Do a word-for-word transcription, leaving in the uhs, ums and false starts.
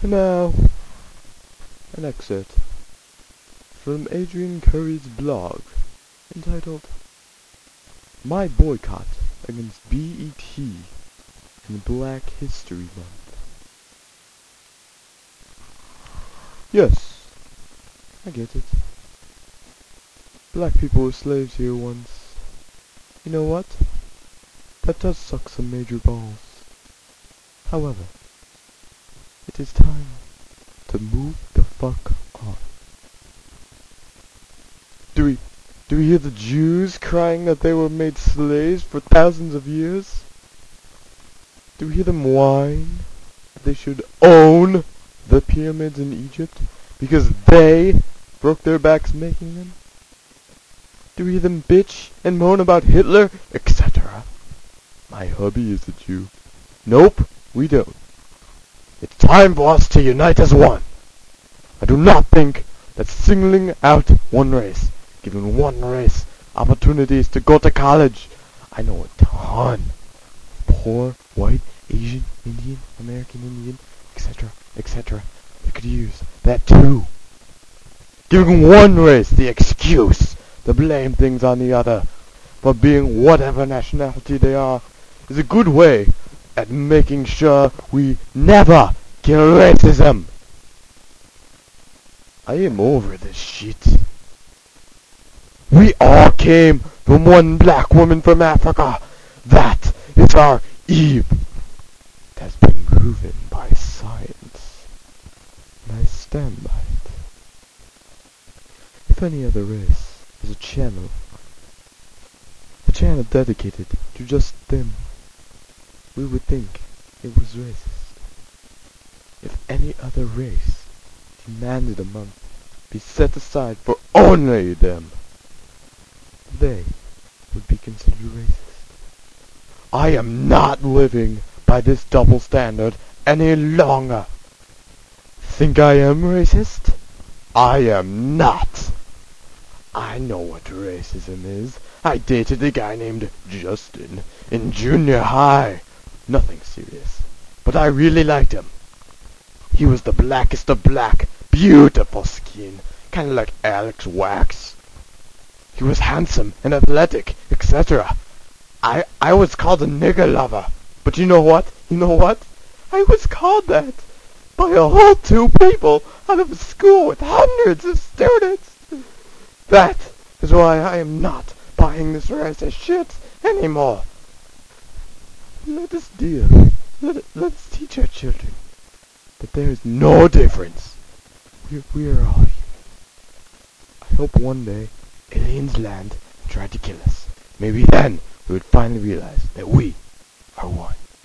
And now, an excerpt from Adrian Curry's blog entitled My Boycott Against B E T in Black History Month. Yes, I get it. Black people were slaves here once. You know what? That does suck some major balls. However, it is time to move the fuck on. Do we, do we hear the Jews crying that they were made slaves for thousands of years? Do we hear them whine that they should own the pyramids in Egypt because they broke their backs making them? Do we hear them bitch and moan about Hitler, et cetera? My hubby is a Jew. Nope, we don't. It's time for us to unite as one. I do not think that singling out one race, giving one race opportunities to go to college. I know a ton of poor, white, Asian, Indian, American Indian, et cetera, et cetera that could use that too. Giving one race the excuse to blame things on the other for being whatever nationality they are is a good way at making sure we never kill racism. I am over this shit. We all came from one black woman from Africa. That is our Eve. It has been proven by science, and I stand by it. If any other race has a channel, a channel dedicated to just them, we would think it was racist. If any other race demanded a month be set aside for only them, they would be considered racist. I am not living by this double standard any longer. Think I am racist? I am not. I know what racism is. I dated a guy named Justin in junior high. Nothing serious, but I really liked him. He was the blackest of black, beautiful skin, kind of like Alex Wax. He was handsome and athletic, et cetera. I I was called a nigger lover, but you know what? You know what? I was called that by a whole two people out of a school with hundreds of students. That is why I am not buying this racist shit anymore. Let us deal. Let, let's teach our children that there is no difference. We, we are all human. I hope one day aliens land and try to kill us. Maybe then we would finally realize that we are one.